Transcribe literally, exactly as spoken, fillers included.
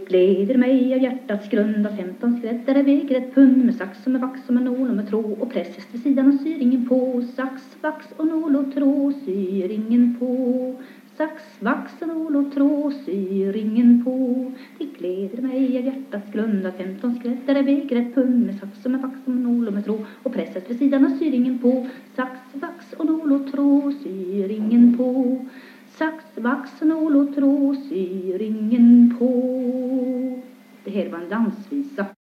gläder mig av hjärtats grund av femton skräddare väger ett pund med sax och med vax och med nål och med tråd och presses vid sidan och syringen på. Sax, vax och nål och tråd, syringen på. Sax, vax och nål och tråd, syringen på. Det gläder mig av hjärtats grund av femton skräddare väger ett pund med sax och med vax och med nål och med tråd och presses vid sidan och syringen på. Sax, vax och nål och tråd, syringen på. Sax, vax, nål och tråd, syringen på. Det här var en dansvisa.